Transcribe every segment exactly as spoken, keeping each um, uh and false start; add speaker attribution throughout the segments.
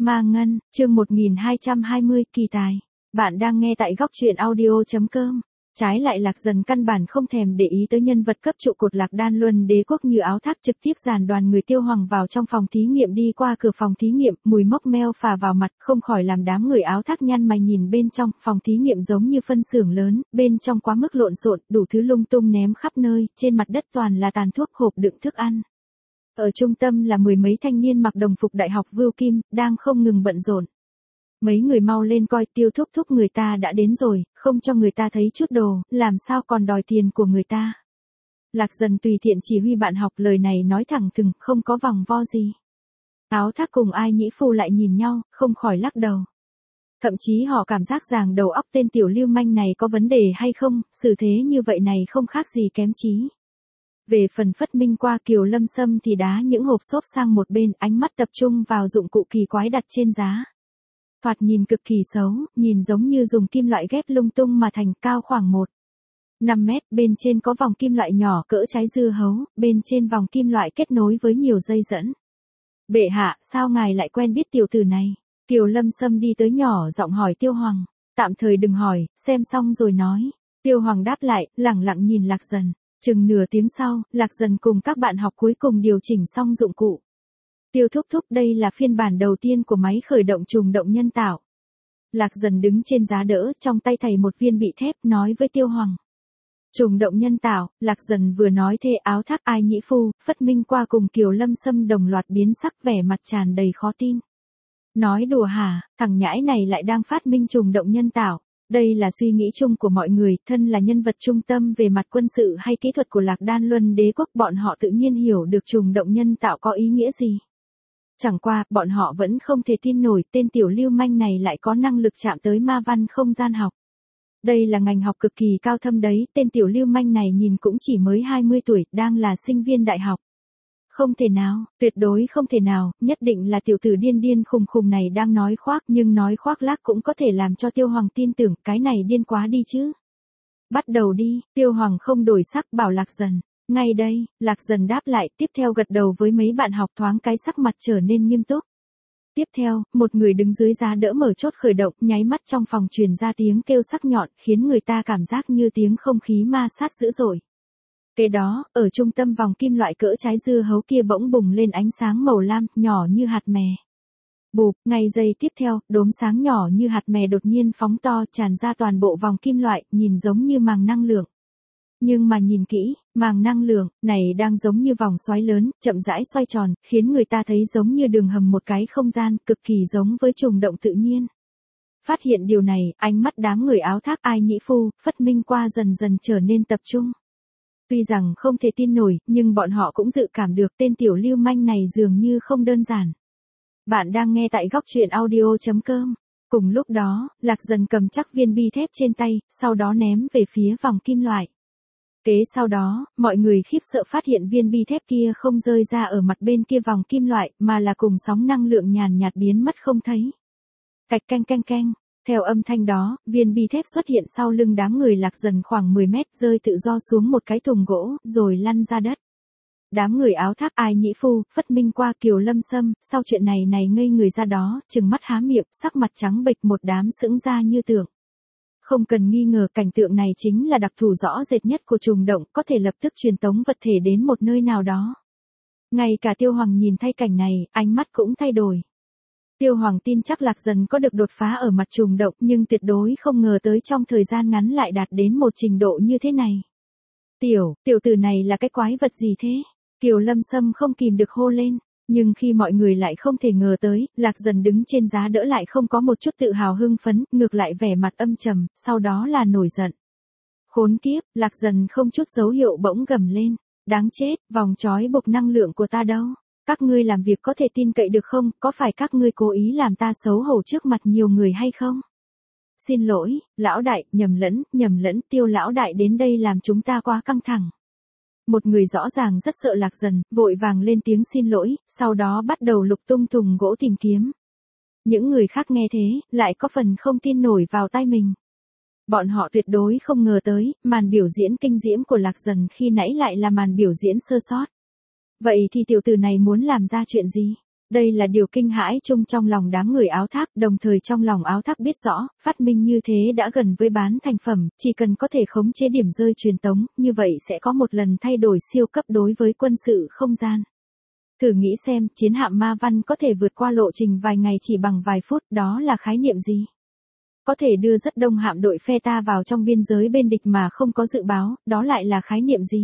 Speaker 1: Ma Ngân, chương một nghìn hai trăm hai mươi, kỳ tài. Bạn đang nghe tại góc truyện audio chấm com. Trái lại Lạc Dần căn bản không thèm để ý tới nhân vật cấp trụ cột Lạc Đan Luân Đế quốc như áo thác, trực tiếp dàn đoàn người Tiêu Hoàng vào trong phòng thí nghiệm. Đi qua cửa phòng thí nghiệm, mùi mốc meo phả vào mặt, không khỏi làm đám người áo thác nhăn mày nhìn bên trong. Phòng thí nghiệm giống như phân xưởng lớn, bên trong quá mức lộn xộn, đủ thứ lung tung ném khắp nơi, trên mặt đất toàn là tàn thuốc, hộp đựng thức ăn. Ở trung tâm là mười mấy thanh niên mặc đồng phục đại học Vưu Kim, đang không ngừng bận rộn. Mấy người mau lên coi, Tiêu thúc thúc, người ta đã đến rồi, không cho người ta thấy chút đồ, làm sao còn đòi tiền của người ta. Lạc Dần tùy tiện chỉ huy bạn học, lời này nói thẳng thừng, không có vòng vo gì. Áo thác cùng Ai Nhĩ Phu lại nhìn nhau, không khỏi lắc đầu. Thậm chí họ cảm giác rằng đầu óc tên tiểu lưu manh này có vấn đề hay không, xử thế như vậy này không khác gì kém trí. Về phần Phất Minh qua, Kiều Lâm Sâm thì đá những hộp xốp sang một bên, ánh mắt tập trung vào dụng cụ kỳ quái đặt trên giá. Thoạt nhìn cực kỳ xấu, nhìn giống như dùng kim loại ghép lung tung mà thành, cao khoảng một phẩy năm mét, bên trên có vòng kim loại nhỏ cỡ trái dưa hấu, bên trên vòng kim loại kết nối với nhiều dây dẫn. Bệ hạ, sao ngài lại quen biết tiểu tử này? Kiều Lâm Sâm đi tới nhỏ giọng hỏi Tiêu Hoàng. Tạm thời đừng hỏi, xem xong rồi nói. Tiêu Hoàng đáp lại, lẳng lặng nhìn Lạc Dần. Chừng nửa tiếng sau, Lạc Dần cùng các bạn học cuối cùng điều chỉnh xong dụng cụ. Tiêu thúc thúc, đây là phiên bản đầu tiên của máy khởi động trùng động nhân tạo. Lạc Dần đứng trên giá đỡ, trong tay thầy một viên bị thép, nói với Tiêu Hoàng. Trùng động nhân tạo. Lạc Dần vừa nói thế, áo thác, Ai Nhĩ Phu, Phất Minh qua cùng Kiều Lâm Sâm đồng loạt biến sắc, vẻ mặt tràn đầy khó tin. Nói đùa hả, thằng nhãi này lại đang phát minh trùng động nhân tạo. Đây là suy nghĩ chung của mọi người, thân là nhân vật trung tâm về mặt quân sự hay kỹ thuật của Lạc Đan Luân Đế quốc, bọn họ tự nhiên hiểu được trùng động nhân tạo có ý nghĩa gì. Chẳng qua, bọn họ vẫn không thể tin nổi, tên tiểu lưu manh này lại có năng lực chạm tới ma văn không gian học. Đây là ngành học cực kỳ cao thâm đấy, tên tiểu lưu manh này nhìn cũng chỉ mới hai mươi tuổi, đang là sinh viên đại học. Không thể nào, tuyệt đối không thể nào, nhất định là tiểu tử điên điên khùng khùng này đang nói khoác, nhưng nói khoác lác cũng có thể làm cho Tiêu Hoàng tin tưởng, cái này điên quá đi chứ. Bắt đầu đi, Tiêu Hoàng không đổi sắc, bảo Lạc Dần. Ngay đây, Lạc Dần đáp lại, tiếp theo gật đầu với mấy bạn học, thoáng cái sắc mặt trở nên nghiêm túc. Tiếp theo, một người đứng dưới giá đỡ mở chốt khởi động, nháy mắt trong phòng truyền ra tiếng kêu sắc nhọn, khiến người ta cảm giác như tiếng không khí ma sát dữ dội. Kế đó, ở trung tâm vòng kim loại cỡ trái dưa hấu kia bỗng bùng lên ánh sáng màu lam, nhỏ như hạt mè. Bụp, ngay giây tiếp theo, đốm sáng nhỏ như hạt mè đột nhiên phóng to, tràn ra toàn bộ vòng kim loại, nhìn giống như màng năng lượng. Nhưng mà nhìn kỹ, màng năng lượng này đang giống như vòng xoáy lớn, chậm rãi xoay tròn, khiến người ta thấy giống như đường hầm một cái không gian, cực kỳ giống với trùng động tự nhiên. Phát hiện điều này, ánh mắt đám người áo thác, Ai Nhĩ Phu, Phất Minh qua dần dần trở nên tập trung. Tuy rằng không thể tin nổi, nhưng bọn họ cũng dự cảm được tên tiểu lưu manh này dường như không đơn giản. Bạn đang nghe tại góc truyện audio chấm com. Cùng lúc đó, Lạc Dần cầm chắc viên bi thép trên tay, sau đó ném về phía vòng kim loại. Kế sau đó, mọi người khiếp sợ phát hiện viên bi thép kia không rơi ra ở mặt bên kia vòng kim loại, mà là cùng sóng năng lượng nhàn nhạt biến mất không thấy. Cạch canh canh canh. Theo âm thanh đó, viên bi thép xuất hiện sau lưng đám người Lạc Dần khoảng mười mét, rơi tự do xuống một cái thùng gỗ, rồi lăn ra đất. Đám người áo thác, Ai Nhĩ Phu, Phất Minh qua, Kiều Lâm Sâm, sau chuyện này này ngây người ra đó, trừng mắt há miệng, sắc mặt trắng bệch, một đám sững ra như tượng. Không cần nghi ngờ, cảnh tượng này chính là đặc thù rõ rệt nhất của trùng động, có thể lập tức truyền tống vật thể đến một nơi nào đó. Ngay cả Tiêu Hoàng nhìn thấy cảnh này, ánh mắt cũng thay đổi. Tiêu Hoàng tin chắc Lạc Dần có được đột phá ở mặt trùng động, nhưng tuyệt đối không ngờ tới trong thời gian ngắn lại đạt đến một trình độ như thế này. Tiểu, tiểu tử này là cái quái vật gì thế? Kiều Lâm Sâm không kìm được hô lên. Nhưng khi mọi người lại không thể ngờ tới, Lạc Dần đứng trên giá đỡ lại không có một chút tự hào hưng phấn, ngược lại vẻ mặt âm trầm, sau đó là nổi giận. Khốn kiếp, Lạc Dần không chút dấu hiệu bỗng gầm lên. Đáng chết, vòng trói buộc năng lượng của ta đâu? Các ngươi làm việc có thể tin cậy được không, có phải các ngươi cố ý làm ta xấu hổ trước mặt nhiều người hay không? Xin lỗi, lão đại, nhầm lẫn, nhầm lẫn, Tiêu lão đại đến đây làm chúng ta quá căng thẳng. Một người rõ ràng rất sợ Lạc Dần, vội vàng lên tiếng xin lỗi, sau đó bắt đầu lục tung thùng gỗ tìm kiếm. Những người khác nghe thế, lại có phần không tin nổi vào tai mình. Bọn họ tuyệt đối không ngờ tới, màn biểu diễn kinh diễm của Lạc Dần khi nãy lại là màn biểu diễn sơ sót. Vậy thì tiểu tử này muốn làm ra chuyện gì? Đây là điều kinh hãi chung trong lòng đám người áo thác, đồng thời trong lòng áo thác biết rõ, phát minh như thế đã gần với bán thành phẩm, chỉ cần có thể khống chế điểm rơi truyền tống, như vậy sẽ có một lần thay đổi siêu cấp đối với quân sự không gian. Thử nghĩ xem, chiến hạm ma văn có thể vượt qua lộ trình vài ngày chỉ bằng vài phút, đó là khái niệm gì? Có thể đưa rất đông hạm đội phe ta vào trong biên giới bên địch mà không có dự báo, đó lại là khái niệm gì?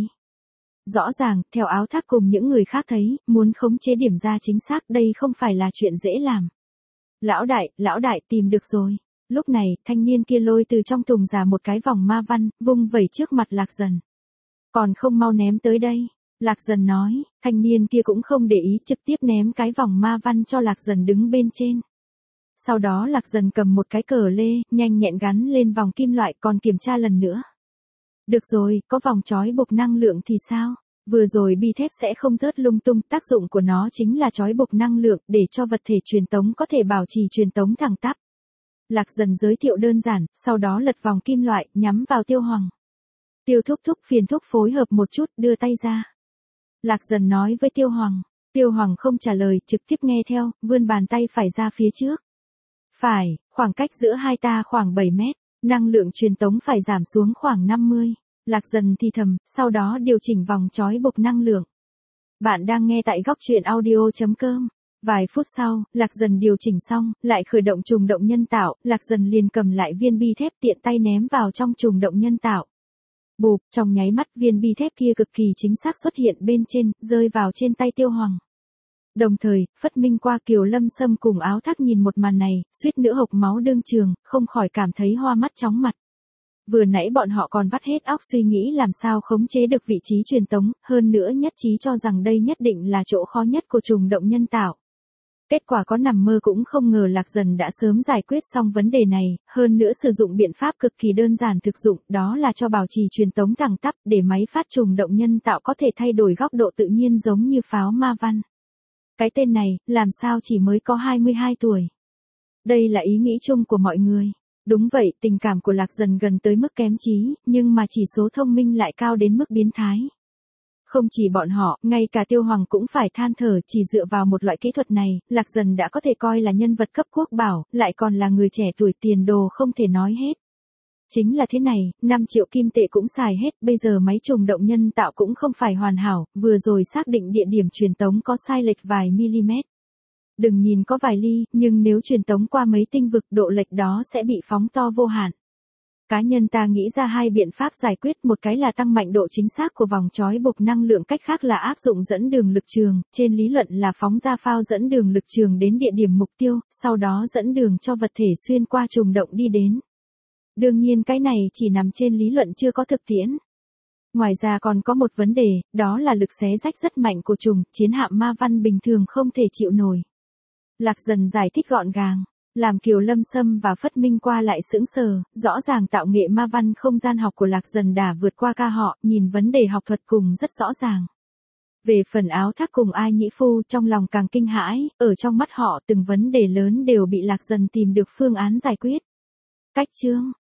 Speaker 1: Rõ ràng, theo áo thác cùng những người khác thấy, muốn khống chế điểm ra chính xác đây không phải là chuyện dễ làm. Lão đại, lão đại tìm được rồi. Lúc này, thanh niên kia lôi từ trong thùng ra một cái vòng ma văn, vung vẩy trước mặt Lạc Dần. Còn không mau ném tới đây. Lạc Dần nói, thanh niên kia cũng không để ý trực tiếp ném cái vòng ma văn cho Lạc Dần đứng bên trên. Sau đó Lạc Dần cầm một cái cờ lê, nhanh nhẹn gắn lên vòng kim loại còn kiểm tra lần nữa. Được rồi, có vòng trói buộc năng lượng thì sao? Vừa rồi bi thép sẽ không rớt lung tung, tác dụng của nó chính là trói buộc năng lượng để cho vật thể truyền tống có thể bảo trì truyền tống thẳng tắp. Lạc Dần giới thiệu đơn giản, sau đó lật vòng kim loại, nhắm vào Tiêu Hoàng. Tiêu thúc thúc phiền thúc phối hợp một chút, đưa tay ra. Lạc Dần nói với Tiêu Hoàng. Tiêu Hoàng không trả lời, trực tiếp nghe theo, vươn bàn tay phải ra phía trước. Phải, khoảng cách giữa hai ta khoảng bảy mét, năng lượng truyền tống phải giảm xuống khoảng năm mươi. Lạc Dần thì thầm, sau đó điều chỉnh vòng trói buộc năng lượng. Bạn đang nghe tại góc truyện audio chấm com. Vài phút sau, Lạc Dần điều chỉnh xong, lại khởi động trùng động nhân tạo, Lạc Dần liền cầm lại viên bi thép tiện tay ném vào trong trùng động nhân tạo. Bụp, trong nháy mắt viên bi thép kia cực kỳ chính xác xuất hiện bên trên, rơi vào trên tay Tiêu Hoàng. Đồng thời, Phất Minh qua Kiều Lâm Sâm cùng áo thác nhìn một màn này, suýt nữa hộc máu đương trường, không khỏi cảm thấy hoa mắt chóng mặt. Vừa nãy bọn họ còn vắt hết óc suy nghĩ làm sao khống chế được vị trí truyền tống, hơn nữa nhất trí cho rằng đây nhất định là chỗ khó nhất của trùng động nhân tạo. Kết quả có nằm mơ cũng không ngờ Lạc Dần đã sớm giải quyết xong vấn đề này, hơn nữa sử dụng biện pháp cực kỳ đơn giản thực dụng, đó là cho bảo trì truyền tống thẳng tắp để máy phát trùng động nhân tạo có thể thay đổi góc độ tự nhiên giống như pháo ma văn. Cái tên này, làm sao chỉ mới có hai mươi hai tuổi. Đây là ý nghĩ chung của mọi người. Đúng vậy, tình cảm của Lạc Dần gần tới mức kém trí, nhưng mà chỉ số thông minh lại cao đến mức biến thái. Không chỉ bọn họ, ngay cả Tiêu Hoàng cũng phải than thở, chỉ dựa vào một loại kỹ thuật này, Lạc Dần đã có thể coi là nhân vật cấp quốc bảo, lại còn là người trẻ tuổi tiền đồ không thể nói hết. Chính là thế này, năm triệu kim tệ cũng xài hết, bây giờ máy trùng động nhân tạo cũng không phải hoàn hảo, vừa rồi xác định địa điểm truyền tống có sai lệch vài mm. Đừng nhìn có vài ly, nhưng nếu truyền tống qua mấy tinh vực độ lệch đó sẽ bị phóng to vô hạn. Cá nhân ta nghĩ ra hai biện pháp giải quyết, một cái là tăng mạnh độ chính xác của vòng trói buộc năng lượng, cách khác là áp dụng dẫn đường lực trường, trên lý luận là phóng ra phao dẫn đường lực trường đến địa điểm mục tiêu, sau đó dẫn đường cho vật thể xuyên qua trùng động đi đến. Đương nhiên cái này chỉ nằm trên lý luận chưa có thực tiễn. Ngoài ra còn có một vấn đề, đó là lực xé rách rất mạnh của trùng, chiến hạm ma văn bình thường không thể chịu nổi. Lạc Dần giải thích gọn gàng, làm Kiều Lâm Sâm và Phất Minh qua lại sững sờ, rõ ràng tạo nghệ ma văn không gian học của Lạc Dần đã vượt qua ca họ, nhìn vấn đề học thuật cùng rất rõ ràng. Về phần áo thác cùng Ai Nhĩ Phu trong lòng càng kinh hãi, ở trong mắt họ từng vấn đề lớn đều bị Lạc Dần tìm được phương án giải quyết. Cách chương